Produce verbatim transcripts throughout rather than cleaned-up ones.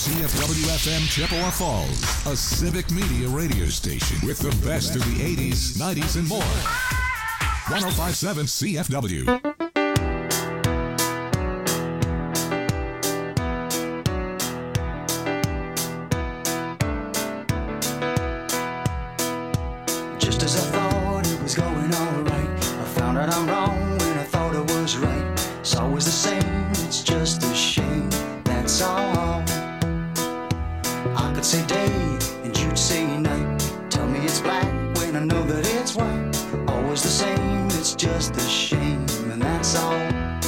C F W F M Chippewa Falls, a civic media radio station with the best of the eighties, nineties, and more. one oh five point seven C F W. Just as I thought it was going all right, I found out I'm wrong when I thought it was right. It's always the same, it's just a shame, that's all. I could say day and you'd say night. Tell me it's black when I know that it's white. Always the same, it's just a shame, and that's all.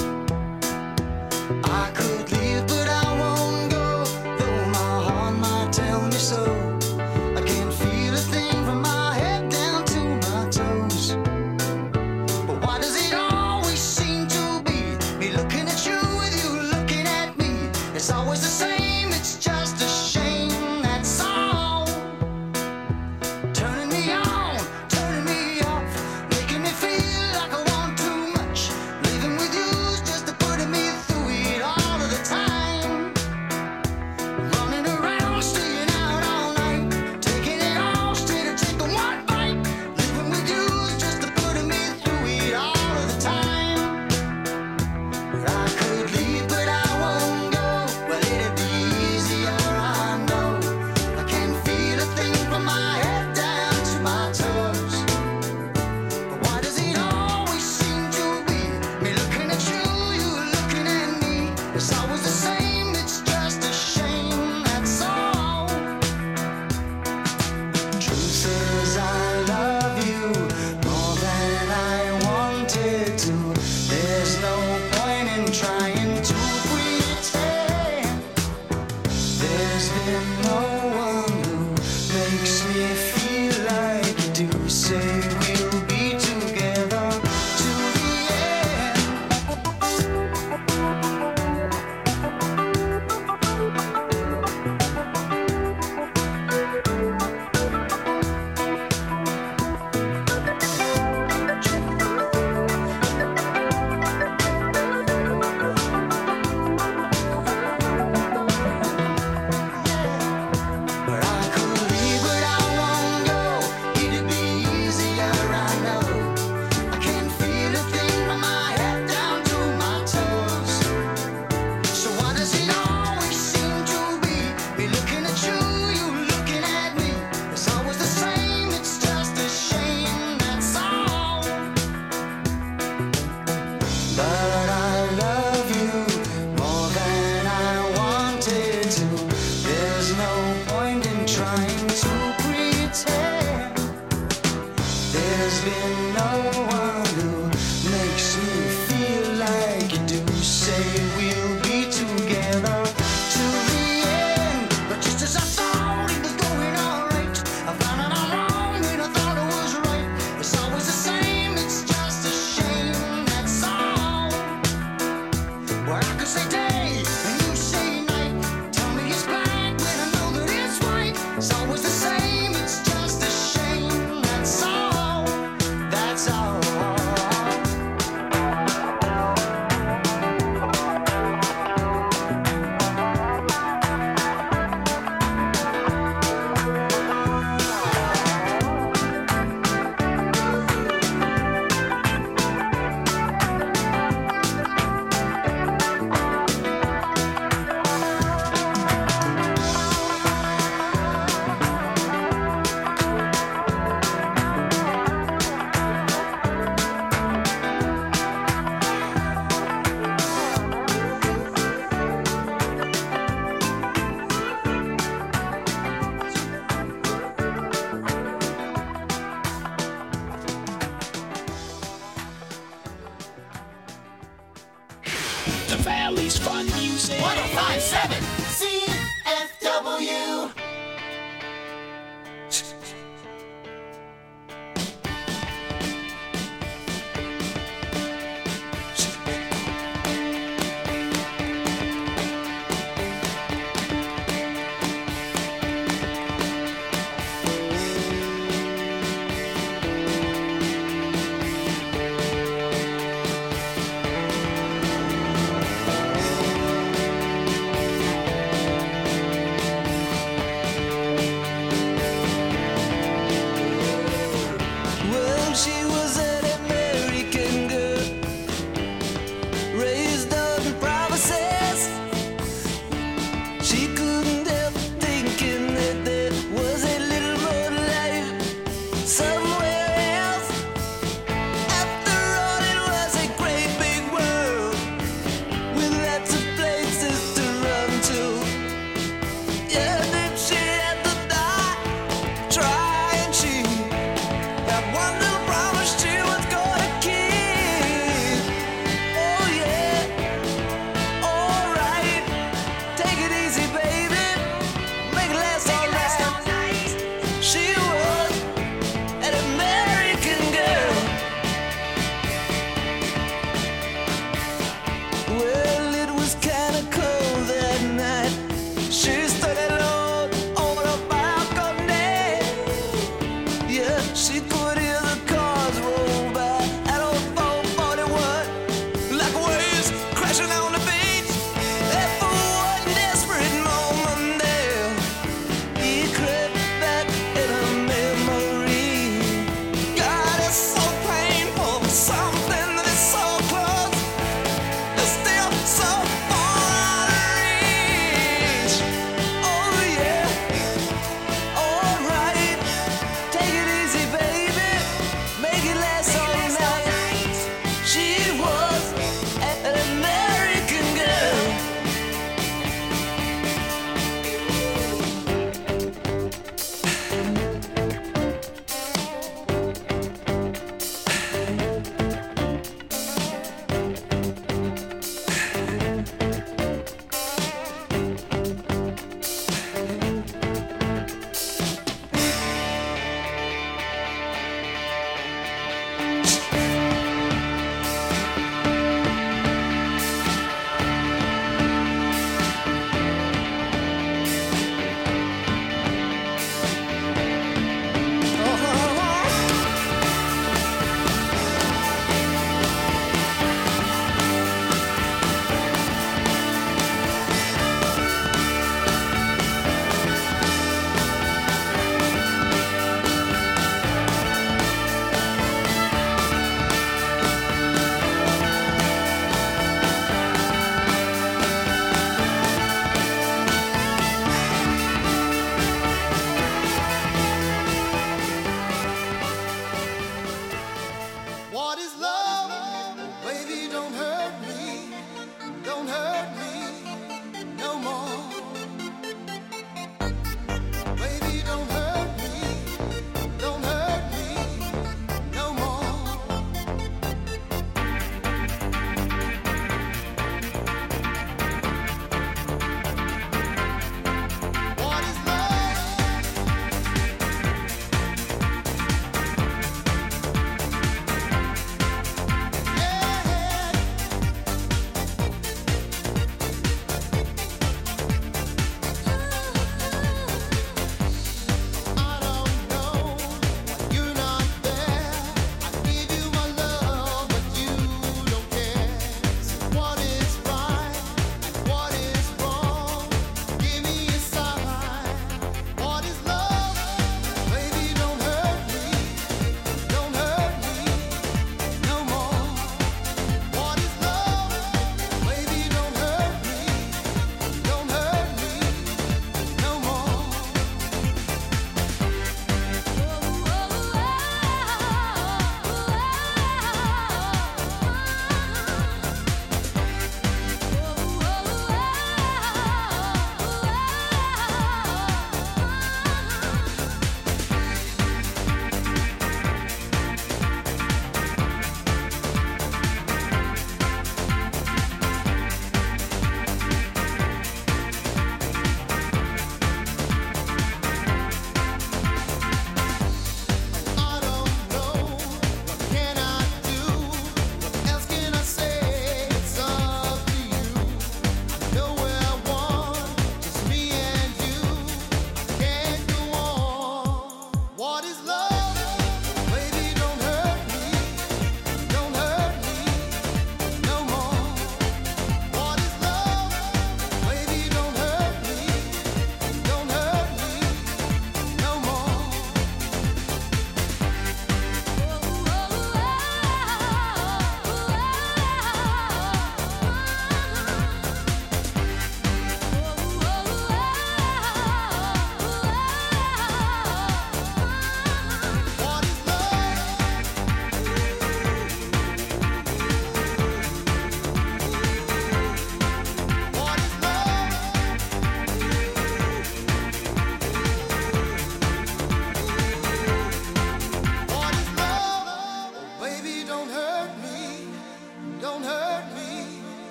I could leave but I won't go, though my heart might tell me so. I can't feel a thing from my head down to my toes. But why does it always seem to be me looking at you with you looking at me? It's always the same, it's just a shame, that's all. Turning me on, turning me off, making me feel like I want too much. Living with you's just putting me through it all of the time. Running around, staying out all night, taking it all straight or taking one bite. Living with you's just putting me through it all of the time. But I could leave, but I won't go. Well, it'd be easier, I know. I can't feel a thing from my head down to my toes. But why does it always seem to be me looking at you, you looking at me? It's always the same, it's just a shame, that's all. Truth says I love you more than I wanted to. There's no point in trying to pretend. There's been no one who makes me feel like you do. Say we'll be together to the end. But I could leave, but I won't go. It'd be easier, I know. I can't feel a thing from my head down to my toes. So why does it always seem to be me looking at you, you looking at me? It's always the same, it's just a shame, that's all. But I love you more than I wanted to. There's no point in trying to pretend. There's been no one who makes me feel like you do. Say we'll be together to the end. But just as I thought it was going all right, I found out I'm wrong when I thought it was right. It's always the same, it's just a shame, that's all. Well, I could say day and you say night. Tell me it's black when I know that it's white. It's always the same, it's just a shame, that's all. That's all. The Valley's fun music. one oh five point seven C F W.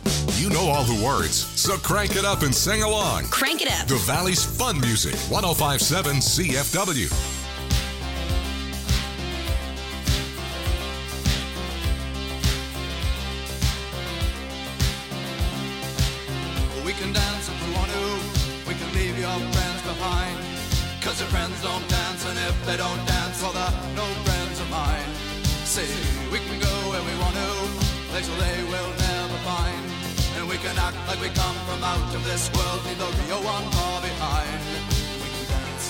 You know all the words, so crank it up and sing along. Crank it up. The Valley's fun music, one oh five point seven C F W. We can dance if we want to. We can leave your friends behind. Cause your friends don't dance, and if they don't dance, well, they're no friends of mine. See, we can go where we want to, places they will never find. And we can act like we come from out of this world, leave the real one far behind. We can dance.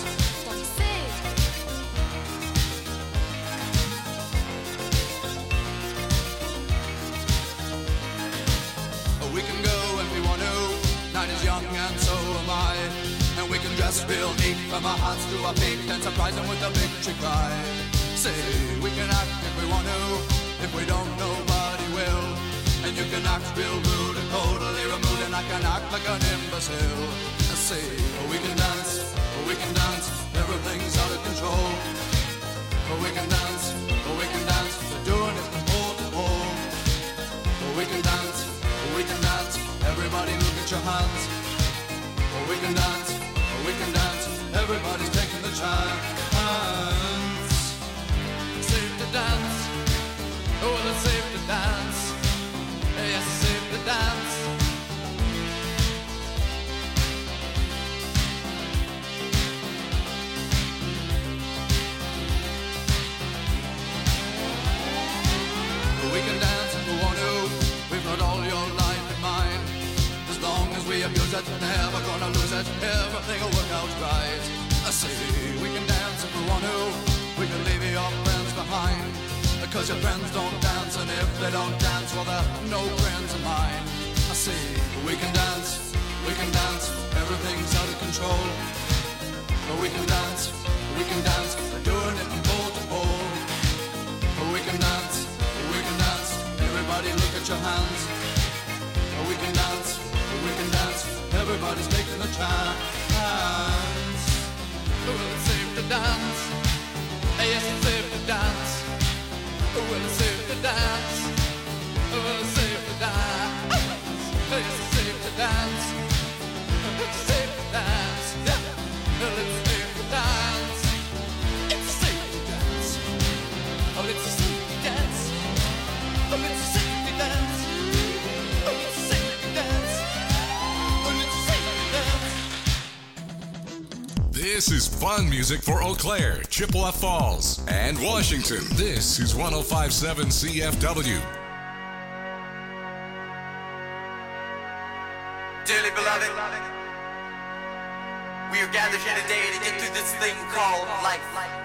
We can go when we want to. Night is young and so am I. And we can dress real neat from our hearts to our feet and surprise them with a victory cry. Say, we can act if we want to. If we don't, nobody will. And you can act real rude and totally removed, and I can act like an imbecile. Say, we can dance, we can dance, everything's out of control. We can dance, we can dance, we're doing it from pole to pole. We can dance, we can dance, everybody look at your hands. We can dance, we can dance, everybody's taking the chance. Safe to dance, oh, it's safe to dance. Yes, it's safe to dance. We can dance if we want to. We've got all your life in mind. As long as we abuse it, never gonna lose it. Everything will work out right. I say we can dance if we want to. We can leave your friends behind. Cause your friends don't dance, and if they don't dance, well, they're no friends of mine. I say we can dance, we can dance, everything's out of control. But we can dance, we can dance, we're doing it from pole to pole. But we can dance, we can dance, everybody look at your hands. But we can dance, we can dance, everybody's taking the chance. Well, it's safe to dance, yes, it's safe to dance. Well, it's safe to dance. Well, it's safe to dance. It's safe to dance. It's safe to dance. Well, it's safe to dance. It's safe to dance. Oh, it's safe to dance. Oh, it's safe to dance. Oh, it's safe to dance. Oh, it's safe to dance. This is fun music for Eau Claire, Chippewa Falls, and Washington. This is one oh five point seven C F W. Dearly beloved, we are gathered here today to get through this thing called life.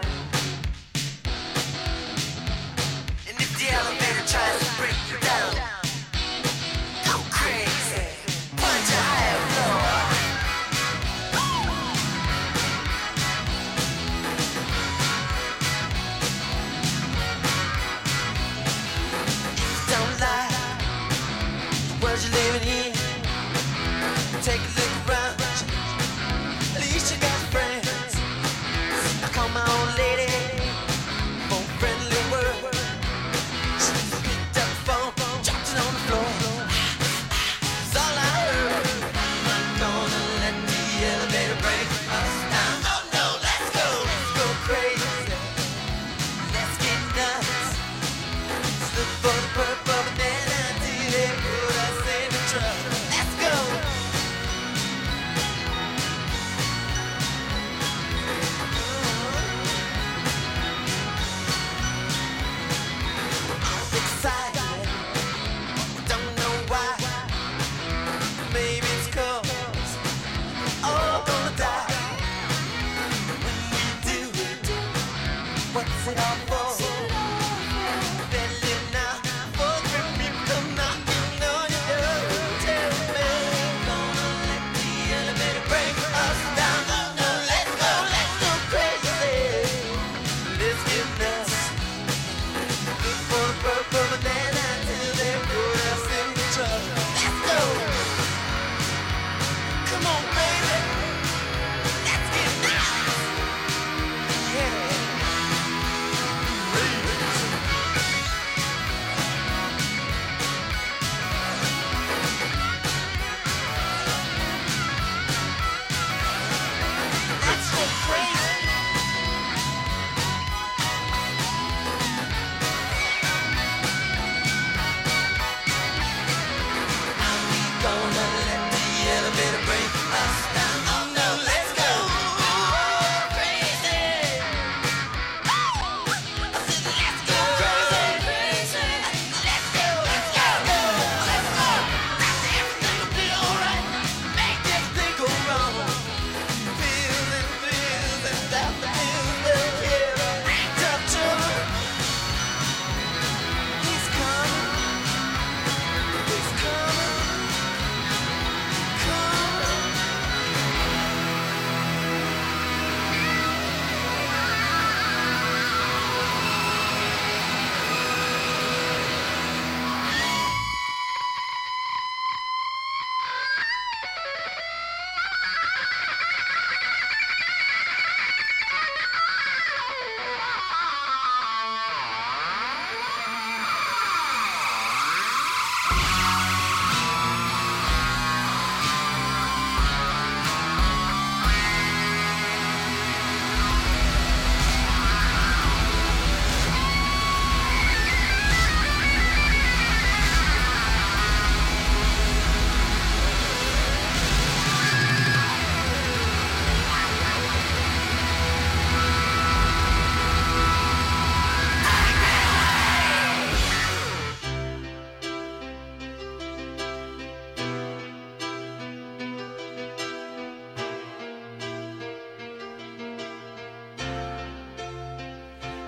And if the elevator tries to break you down, go crazy, punch a higher floor. Don't lie, the world you're living in. Take a look around, at least you got friends. I call my old lady for a friendly word. She picked up the phone, dropped it on the floor. That's all I heard. I'm not gonna let the elevator break us down. Oh no, let's go, let's go crazy. Let's get nuts. Let's look for the purple banana till they put us in the truck. Let's go.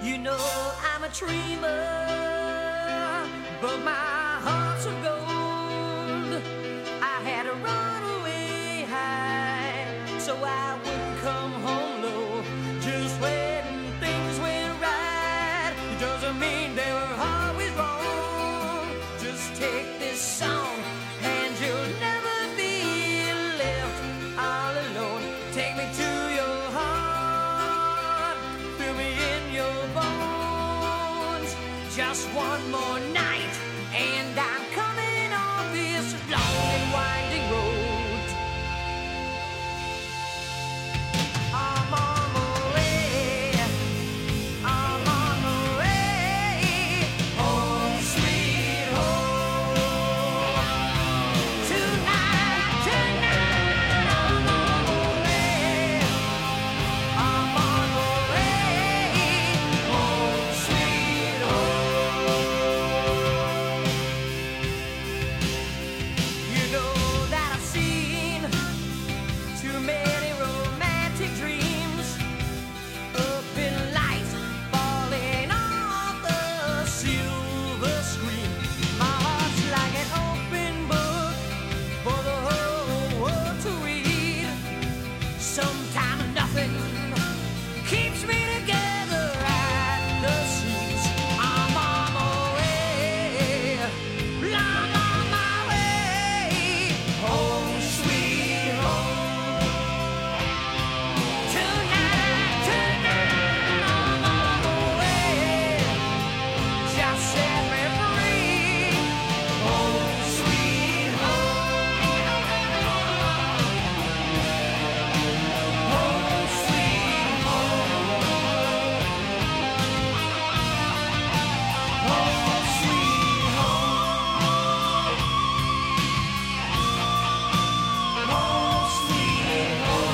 You know I'm a dreamer, but my heart's of gold. I had to run away high, so I wouldn't come home low. Just when things went right, it doesn't mean they were always wrong. Just take this song, and you'll never be left all alone. Take me to your heart, fill me in your bones. Just one more night, and I'm coming on this long and winding road. I'm on my way, I'm on my way, home sweet home. Tonight, tonight, I'm on my way, I'm on my way, home sweet home. You know that I've seen too many romantic dreams up in lights falling off the silver screen. My heart's like an open book for the whole world to read. Sometimes nothing keeps me together at the seams. I'm on my way, I'm on my way, home sweet home. Tonight, tonight, I'm on my way. Just set me free, home sweet home. Home sweet home. Home sweet home. Home sweet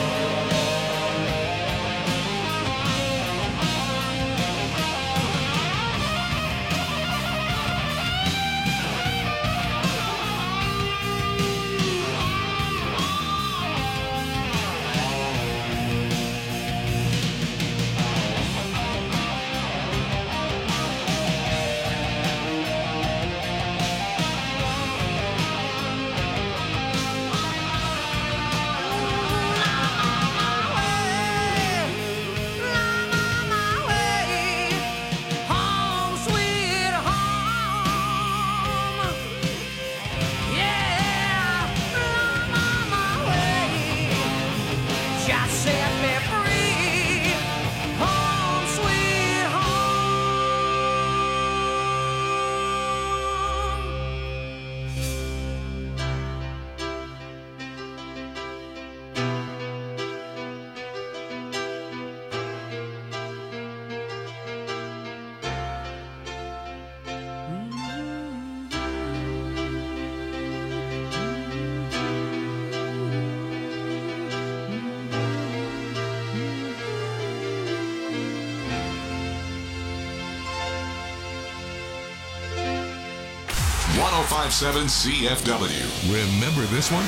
one oh five point seven C F W. Remember this one?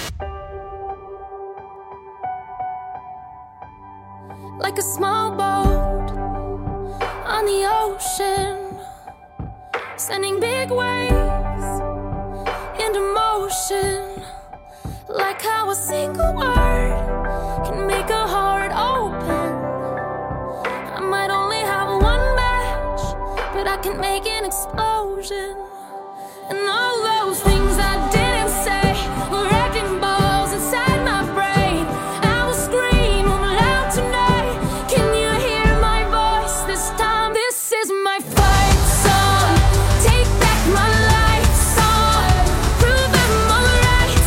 Like a small boat on the ocean, sending big waves into motion. Like how a single word can make a heart open. I might only have one match, but I can make an explosion. And all those things I didn't say were wrecking balls inside my brain. I will scream loud tonight. Can you hear my voice this time? This is my fight song. Take back my life song. Prove I'm alright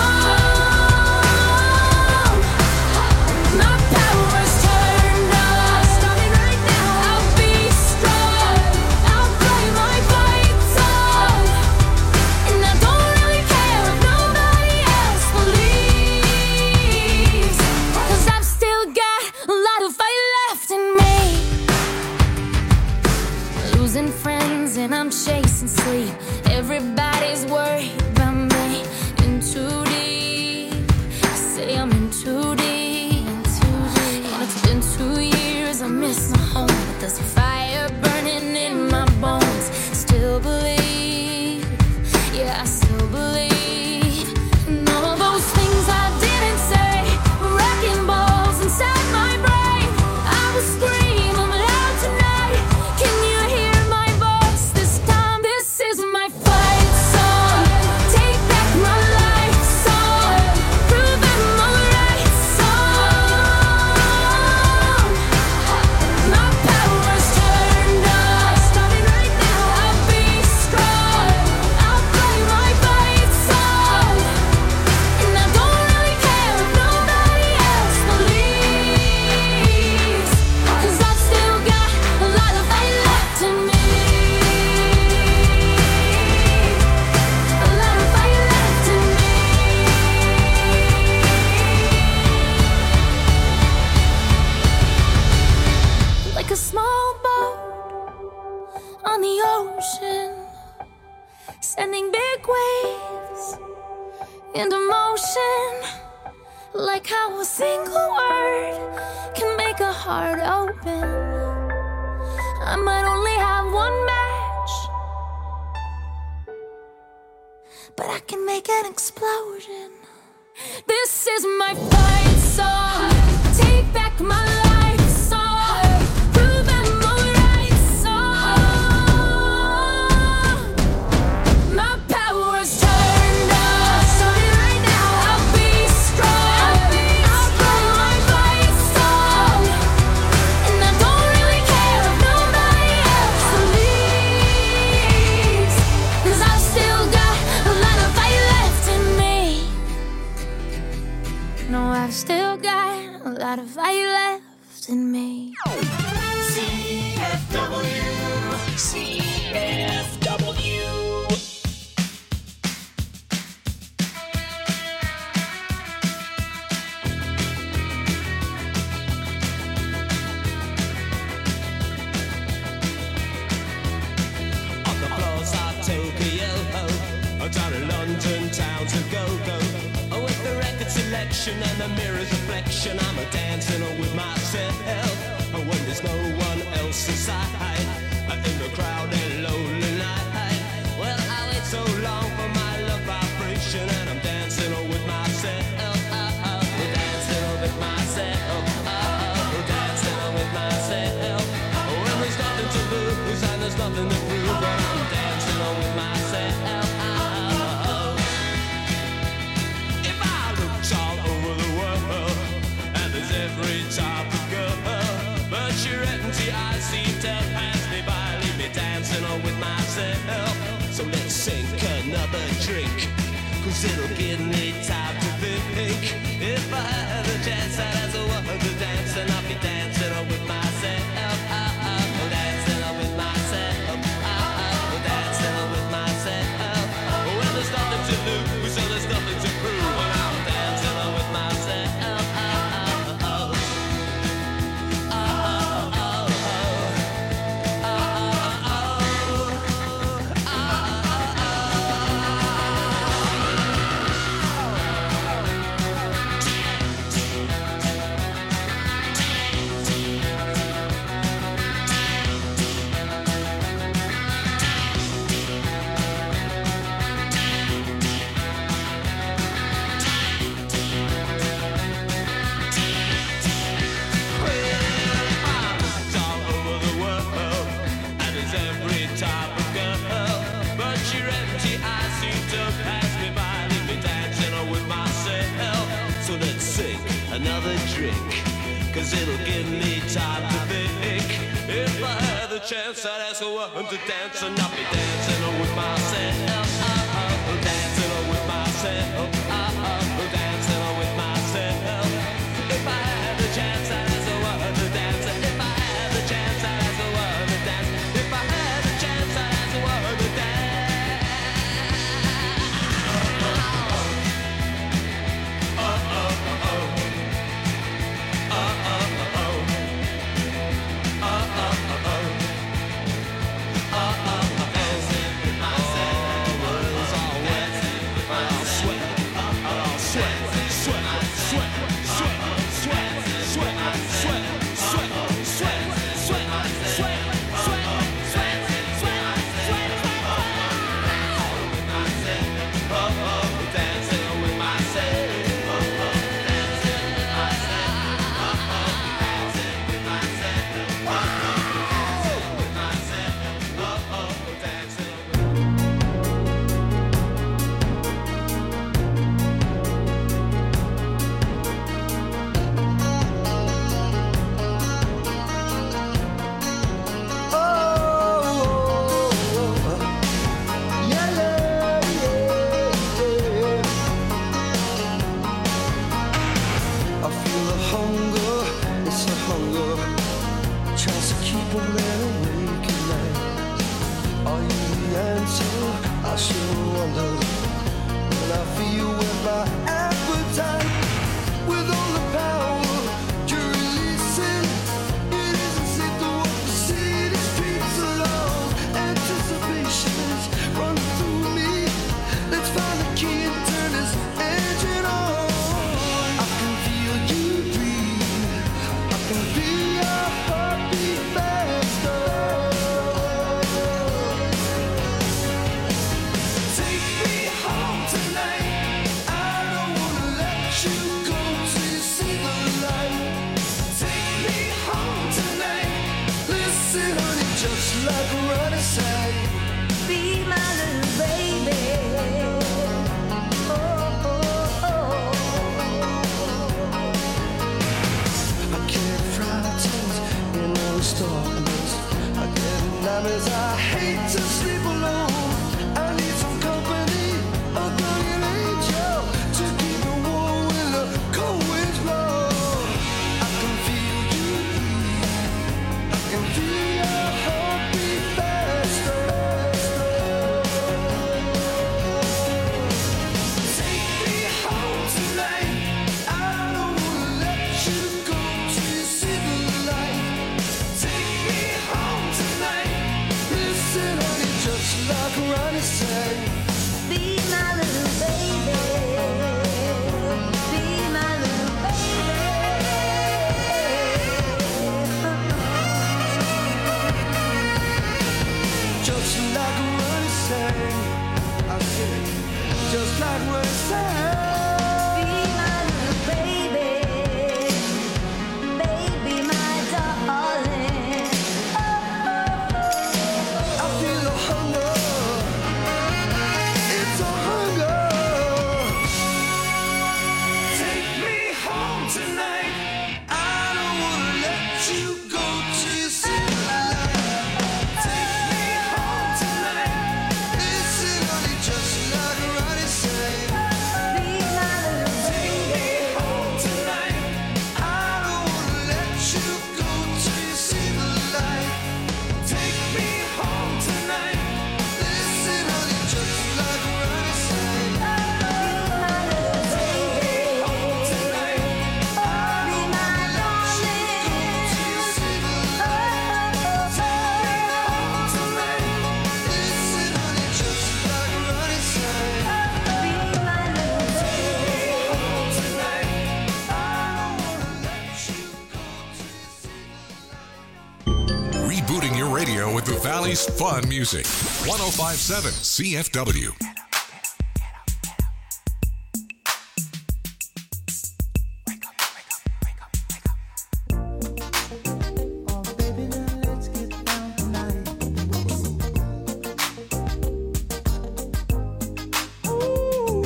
song. My power's turned on. Starting right now. I'll be strong. I'll play my fight song. into motion, like how a single word can make a heart open. I might only have one match, but I can make an explosion. This is my fight song. Take back my life song. Prove I'm alright song. My power's turned up. Starting right now. I'll be strong. I'll blow my fight song. And I don't really care if nobody else leaves, 'cause I've still got a lot of fight left in me. No, I've still got a lot of fire left in me. C F W, C F W. On the floors of Tokyo, down in London town to go-go. With the record selection and the mirror's reflection, I'm a dancing with myself. When there's no one else inside, in the crowded lonely night. Well, I wait so long for my love vibration, and I'm dancing with myself. Dancing with myself. Dancing with myself. When there's nothing to lose and there's nothing to prove, but I'm dancing with myself. All over the world, and there's every type of girl, but you're empty, I see to pass me by, leave me dancing on with myself. So let's sink another drink, 'cause it'll give me time to think. If I had a chance, I'd ask a woman to dance, and I'll be dancing on with myself. Dancing on with myself. Dancing on with myself. When there's nothing to lose, so there's nothing to prove, and I'm dancing on with myself. Another drink, 'cause it'll give me time to think. If I had the chance, I'd ask a woman to dance, and I'll be dancing with myself. Dancing with myself. Dancing with myself. If I had the chance, I'd ask a woman to dance. If I had the chance, I'd ask a woman to dance. If I had the chance, I'd ask a woman to dance. Run through me. Let's find the key and turn this 'cause I hate to sleep alone. I need some company, a guardian angel to keep me warm when the cold winds blow. I can feel you breathe, I can feel your heartbeat faster. Take me home tonight. I don't wanna let you go till you see the light. Take me home tonight. Listen, honey, just like Ronnie said. Be my little baby. Be my little baby. Just like Ronnie said. I said, just like Ronnie said. Be my little baby. Baby, my darling. I feel a hunger. It's a hunger. Take me home tonight. I don't wanna let you go till you see the light. Take me home tonight. Listen, honey, just like Ronnie said. Be my little Take me home tonight. I don't wanna let you go till you see the light. Take me home tonight. Listen, honey, just like Ronnie said. Take me home tonight. I don't wanna let you go till you see the light. Take me home tonight. Listen, honey, just like Ronnie said. Be my little baby. Home tonight. I don't wanna let you go till you see the light. Rebooting your radio with the Valley's fun music. one oh five point seven C F W. Oh, baby, now let's get down tonight. Ooh,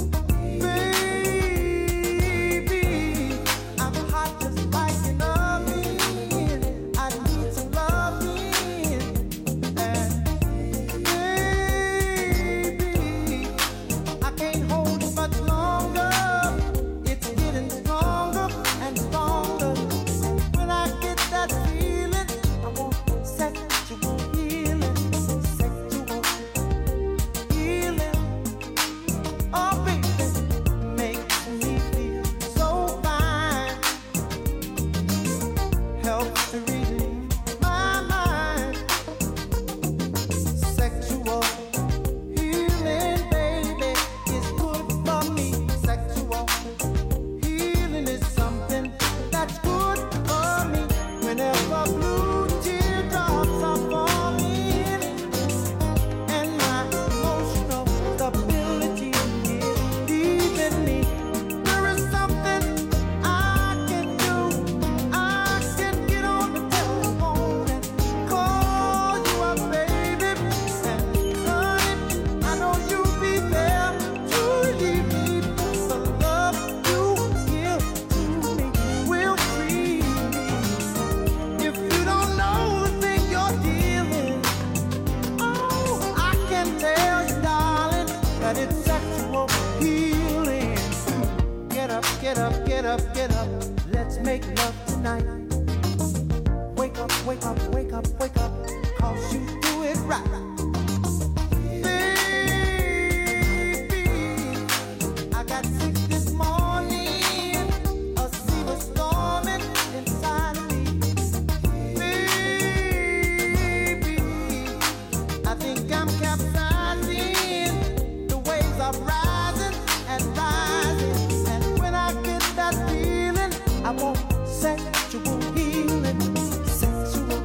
baby, I'm hot just like an oven. I need some loving, and baby, I can't hold it much longer. It's getting stronger and stronger. When I get that feeling, I want sexual healing, sexual healing. Oh, baby, makes me feel so fine. Helps to relieve my mind. Sexual healing, baby, is good for me. Sexual healing is something that's good for me. Whenever blue teardrops are falling and my emotional stability is leaving me, there is something I can do. I can get on the telephone and call you up, baby. And honey, I know you'll be there to relieve me. The love you give to me will free me. If you don't know the thing you're dealing, oh, I can tell you, darling, that it's sexual healing. Get up, get up, get up, get up. Let's make love tonight. Wake up, wake up, wake up, wake up. 'Cause you do it right. Baby, I got sick this morning. A sea was storming inside of me. Baby, I think I'm capsizing. The waves are rising and rising. And when I get that feeling, I want sexual healing. Sexual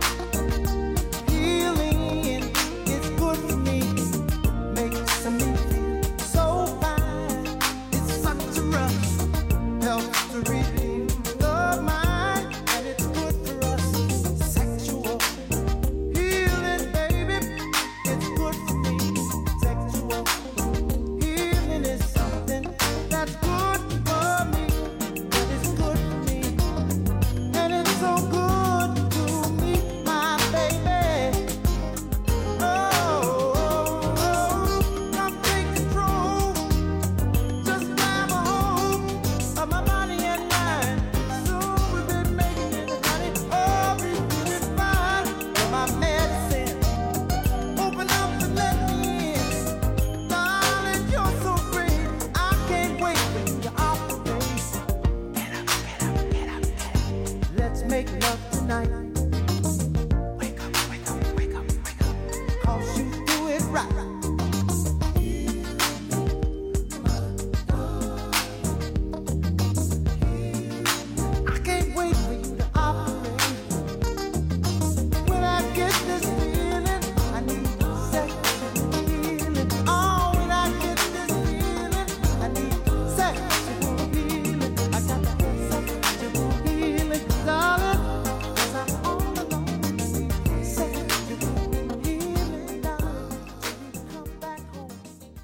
healing is good for me. Makes me feel so fine. It's such a rush. Helps to relieve the mind. And it's good for us. Sexual healing, baby. It's good for me. Sexual healing is something that's good for me. And it's good for me. And it's so good to me, my baby. make love tonight. Wake up, wake up, wake up, wake up. 'Cause you do it right. I can't wait for you to operate. When I get this feeling, I need sexual healing. Oh, when I get this feeling, I need sexual healing. I got that sexual healing, darling. 'Cause I'm all alone. I need sexual healing, darling. Till you come back home,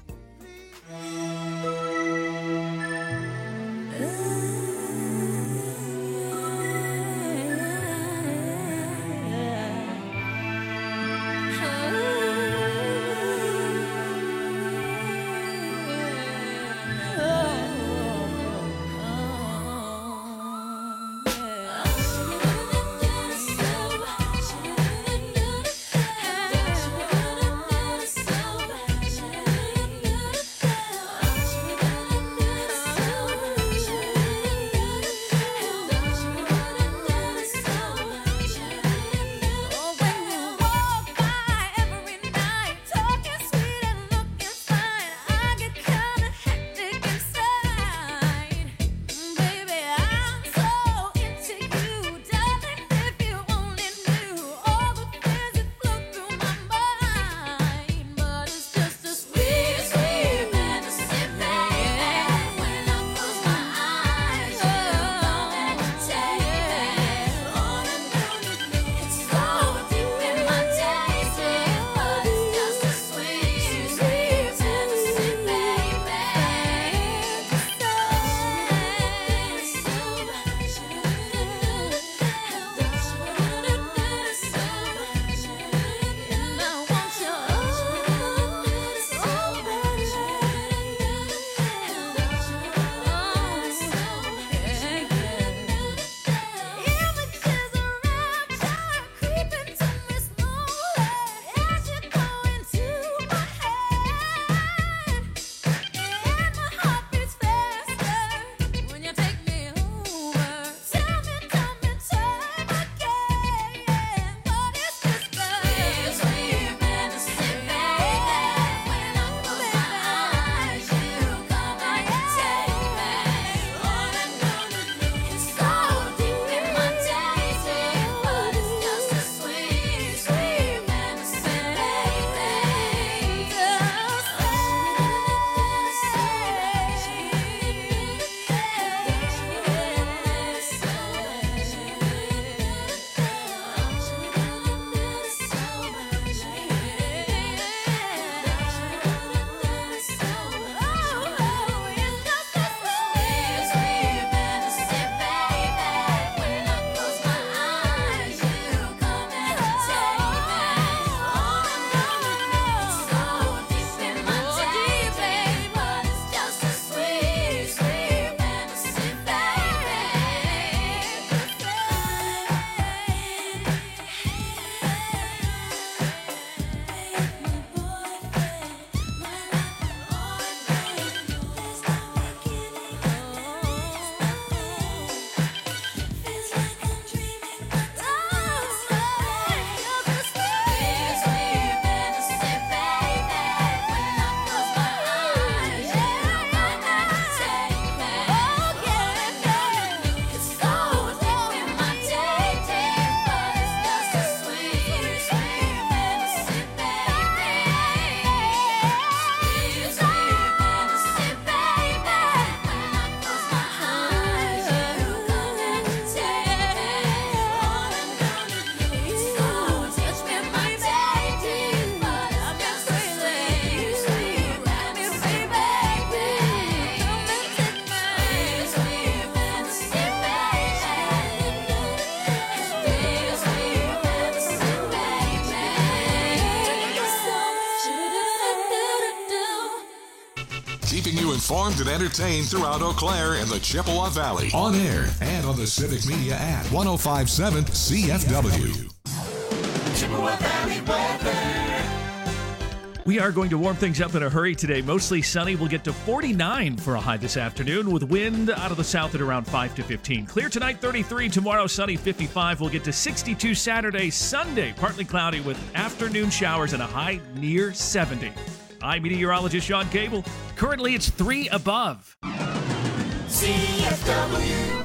keeping you informed and entertained throughout Eau Claire and the Chippewa Valley. On air and on the Civic Media app. one oh five point seven C F W. Chippewa Valley weather. We are going to warm things up in a hurry today. Mostly sunny. We'll get to forty-nine for a high this afternoon with wind out of the south at around five to fifteen. Clear tonight, thirty-three. Tomorrow, sunny, fifty-five. We'll get to sixty-two Saturday. Sunday, partly cloudy with afternoon showers and a high near seventy. I'm meteorologist Sean Cable. Currently, it's three above. C F W.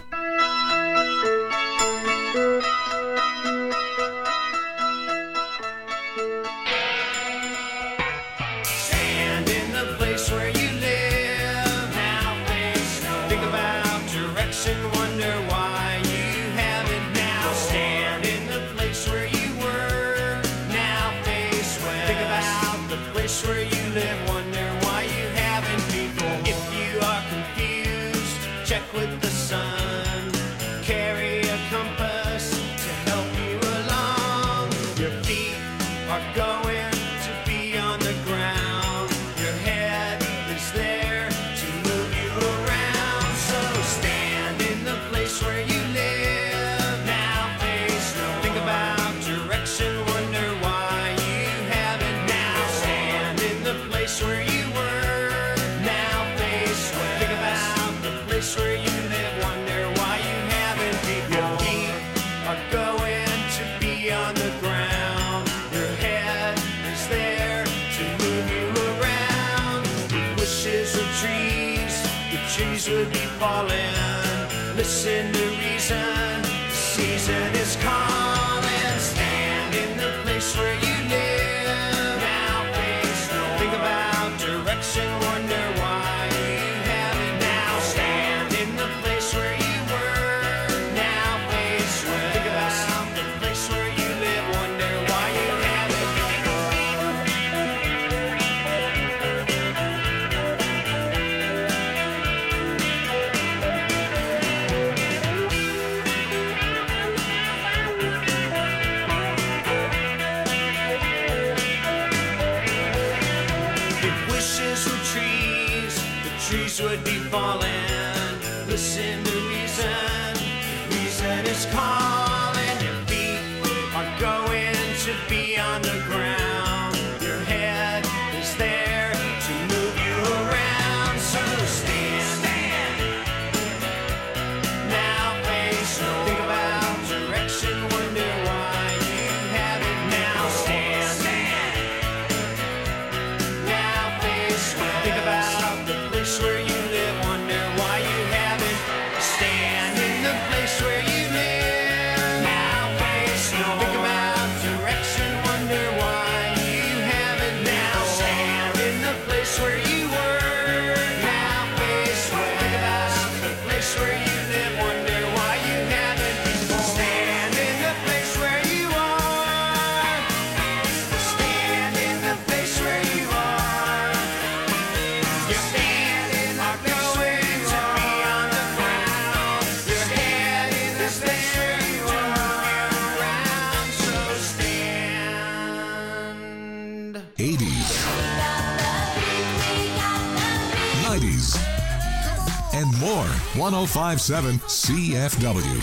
Stand in the place where you live. Now face no. Think about direction. Wonder why you haven't now. Stand in the place where you were. Now face west. Think about the place where you live. Wonder why you haven't before. If you are confused, check with the sun. Carry a compass to help you along. Your feet are going to be on the ground. Your head is there to move you around. So stand in the place where you live. Now face no. Think about direction. Wonder why you haven't now. Stand in the place where you were. Now face west. Think about the place where you live. Wonder why you haven't before. Your feet are going to be on the ground. Your head is there to move you around. If wishes were trees, the trees would be falling. Listen to reason, the season is calling. Stand in the place where you live. Now face no. Think about direction. Wonder why you haven't now. Stand in the place where you were. Now face west. Think about the place where you live. Wonder why you haven't If wishes were trees, the trees would be falling. Listen to reason, reason is calling. Your feet are going to be on the ground. Your head is there to move you around. So stand, stand. Now face no. Think about direction. Wonder why you haven't now. Stand, stand. Now face west. Think about the place where you live. Wonder why you haven't. Stand in the place where you live. Now face no. Think about direction. Wonder why you haven't now. Stand in the place where you were. Now face west. Think about the place where you live. Wonder why you haven't before. Stand in the place where you are. Stand in the place where you are. Your feet are going to be on the ground. Your head is there to move you around. So stand. eighties, nineties, and more. one oh five point seven C F W.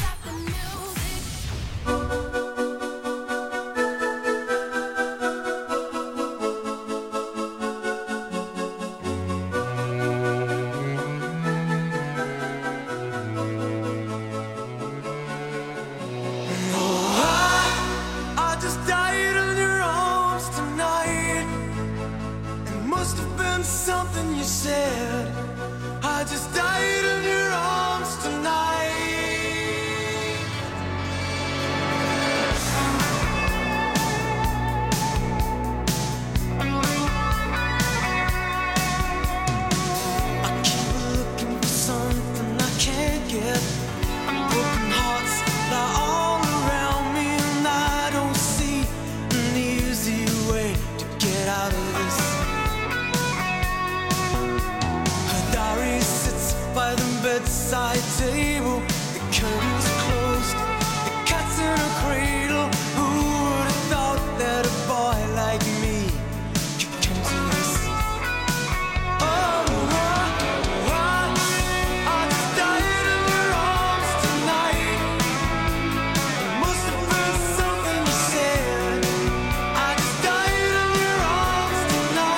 I just died in your arms tonight. It must have been something you said. I just died in your arms tonight. I keep looking for something I can't get. Broken hearts lie all around me, and I don't see an easy way to get out of this. Her diary sits by the bedside table. The curtains closed, the cat's in a cradle. Who would have thought that a boy like me could come to this? Oh, I, I just died in your arms tonight. It must have been something you said. I just died in your arms tonight.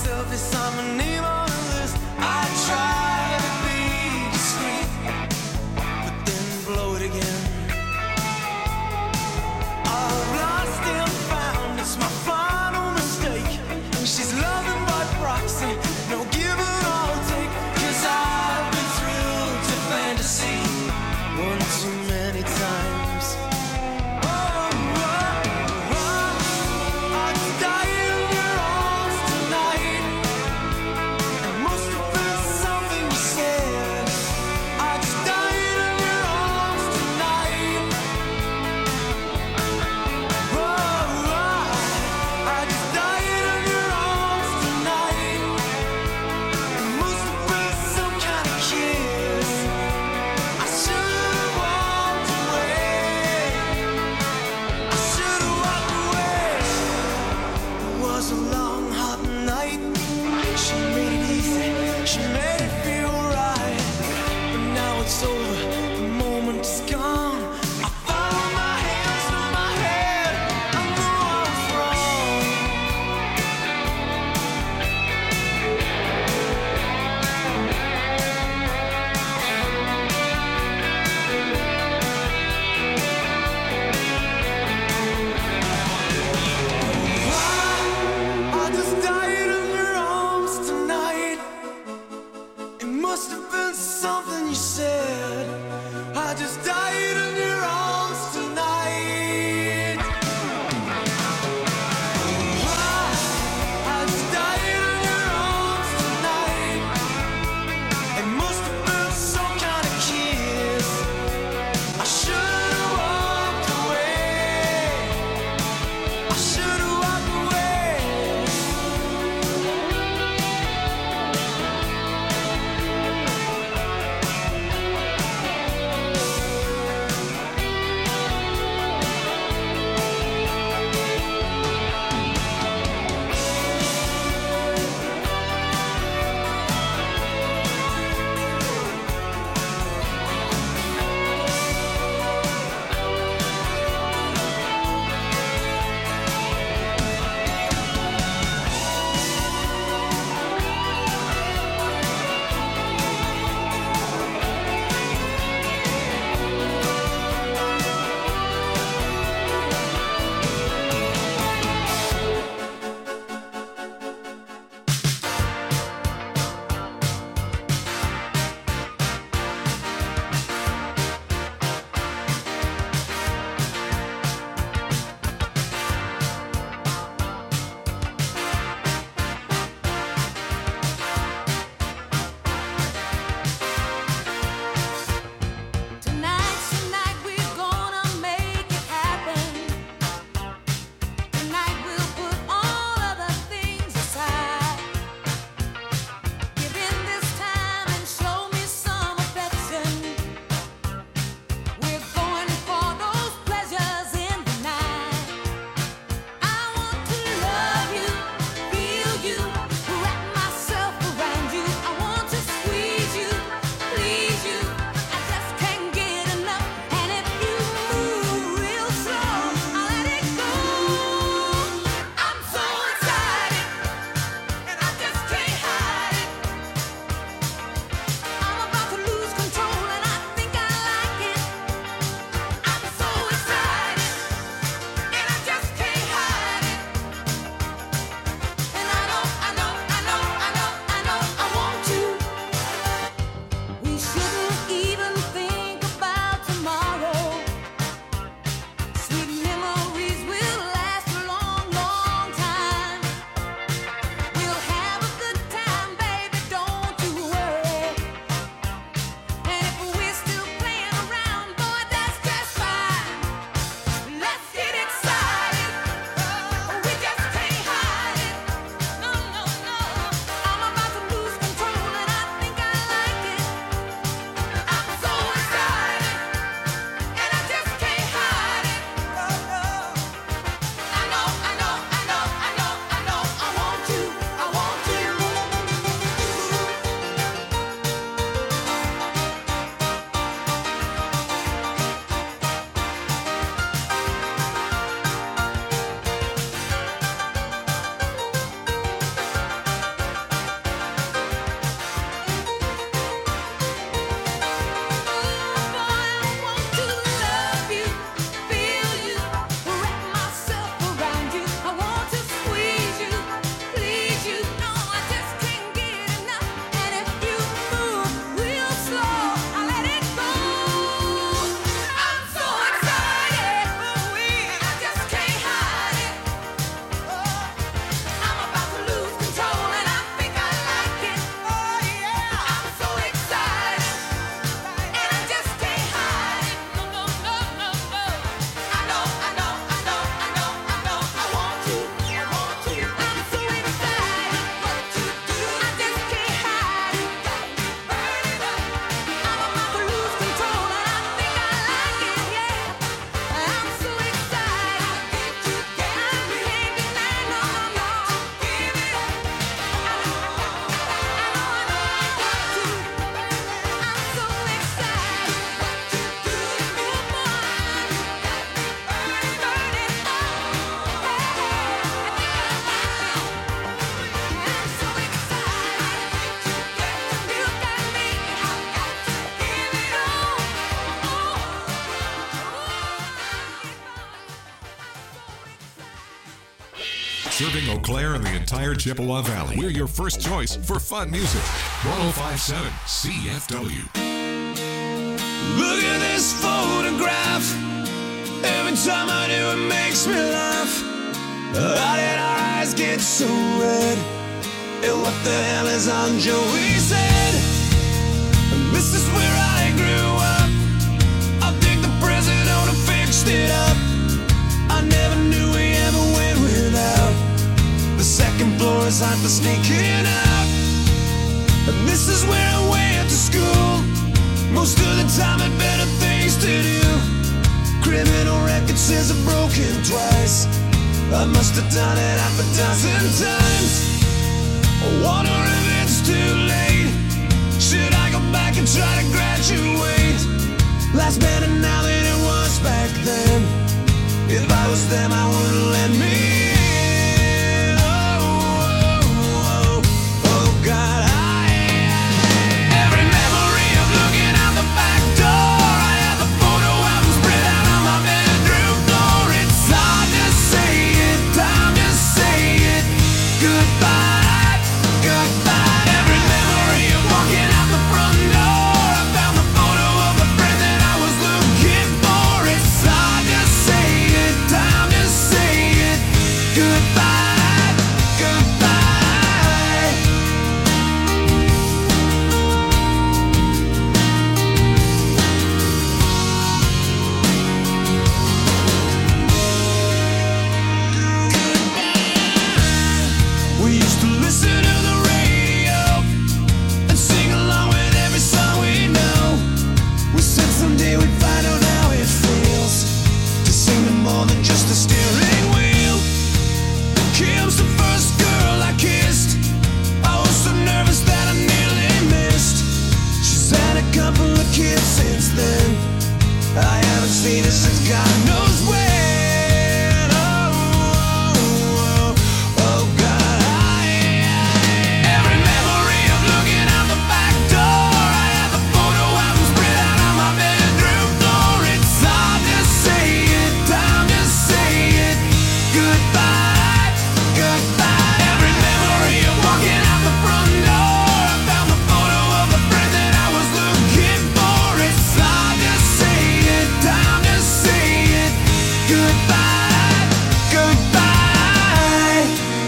myself is on my name on the list. I try to be discreet, but then blow it again. I've lost and found, it's my final mistake. She's loving by proxy, no give and all take. Cause I've been thrilled to fantasy one too many times. It Serving Eau Claire and the entire Chippewa Valley. We're your first choice for fun music. one oh five point seven C F W. Look at this photograph. Every time I do, it makes me laugh. How did our eyes get so red? And what the hell is on Joey's head? This is where I grew up. I think the president fixed it up. I never knew we ever went without. The second floor is hot for sneaking out. And this is where I went to school. Most of the time had better things to do. Criminal record says I've broken twice. I must have done it half a dozen times. I wonder if it's too late. Should I go back and try to graduate? Life's better now than it was back then. If I was them, I wouldn't let me in. Oh, oh, oh, oh God, I, every memory of looking out the back door. I have the photo album spread out on my bedroom floor. It's hard to say it, time to say it. Goodbye, goodbye. Every memory of walking out the front door. I found the photo of a friend that I was looking for. It's hard to say it, time to say it. Goodbye, goodbye. We used to listen to the radio and sing along with every song we know. We said someday we'd find out how it feels to sing to more than just a steering wheel. Kim's the first girl I kissed. I was so nervous that I nearly missed. She's had a couple of kids since then. I haven't seen her since God knows when. Oh, oh, oh, oh God, I, every memory of looking out the back door. I have the photo album spread out on my bedroom floor. It's hard to say it, time to say it. Goodbye, goodbye. Every memory of walking out the front door. I found the photo of a friend that I was looking for. It's hard to say it, time to say it. Goodbye, goodbye.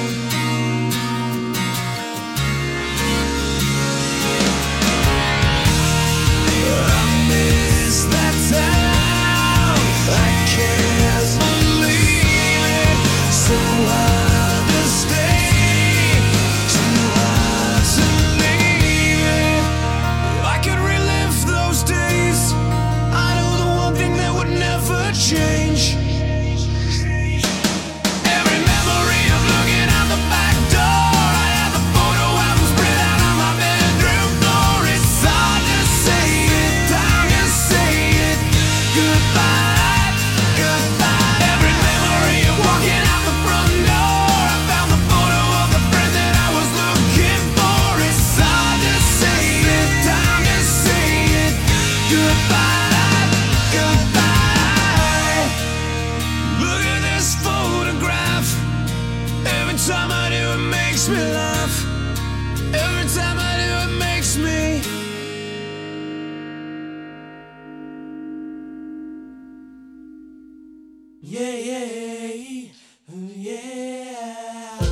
I miss that town. I can't believe it. So hard to stay, too hard to leave it. If I could relive those days, I know the one thing that would never change. Every memory of looking out the back door. I have the photo album spread out on my bedroom floor. It's hard to say it, time to say it. Goodbye, goodbye. Every memory of walking out the front door. I found the photo of the friend that I was looking for. It's hard to say it, time to say it. Goodbye, goodbye. Look at this photograph. Every time I do, it makes me laugh. Every time I do, it makes me. Yeah, yeah, yeah.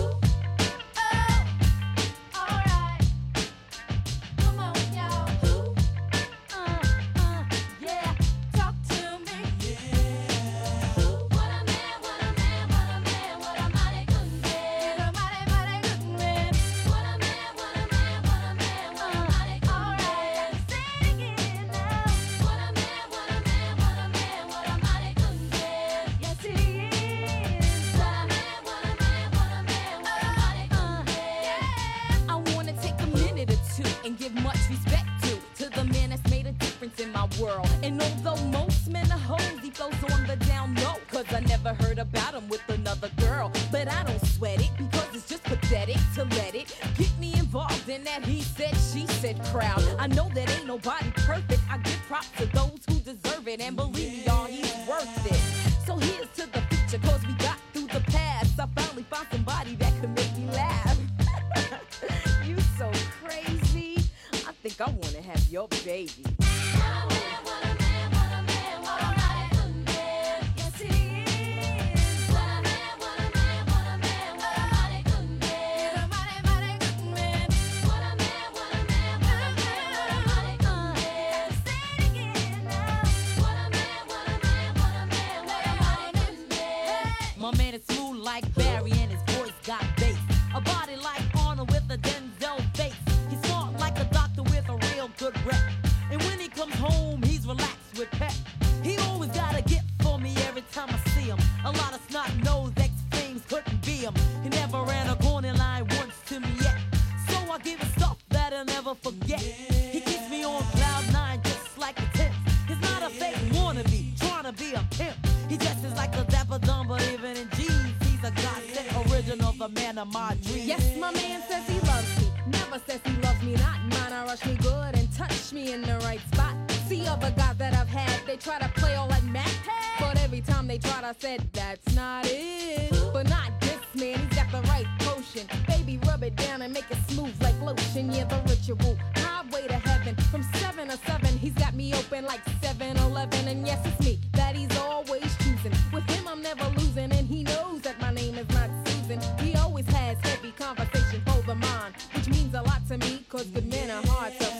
Alright, come on, y'all. Uh, uh, yeah, talk to me. What a man, what a man, what a man, what a mighty good man. What a mighty, mighty good man. What a man, what a man, what a man, what a mighty good man. Alright, sing it now. What a man, what a man, what a man, what a mighty good man. Yes, he is. What a man, what a man, what a man, what a mighty good man. I wanna take a minute or two and give much respect to to the man that's made a difference in my world. And although most men are hoes, he flows on the down low. Cause I never heard about him with another girl. But I don't sweat it because it's just pathetic to let it get me involved in that he said, she said crowd. I know that ain't nobody perfect. I give props to those who deserve it. And believe me, y'all, he's worth it. So here's to the future, cause we got through the past. I finally found somebody like I wanna have your baby. My man is smooth like Barry and his voice got bass. A body like Arnold with a Denzel face. He's smart like a doctor with a real good rep. And when he comes home, he's relaxed with pep. He always got a gift for me every time I see him. A lot of snot-nosed ex-flames couldn't be him. He never ran a corner line once to me yet. So I give him stuff that I'll never forget. He keeps me on cloud nine just like a tip. He's not a fake wannabe, trying to be a pimp. He dresses like a dapper dumb, but even in jeans, he's a godsend original, the man of my dreams. Yes, my man says he loves me. Never says he loves me not. Mine, I rush me good and touch me in the right spot. See other guys that I've had, they try to play all like Mac. But every time they tried, I said, that's not it. But not this man, he's got the right potion. Baby, rub it down and make it smooth like lotion. Yeah, the ritual, highway to heaven. From seven to seven, he's got me open like seven eleven. And yes, it's me that he's always choosing. With him, I'm never losing. And he knows that my name is not Susan. He always has heavy conversation for the mind, which means a lot to me, cause good men are hard to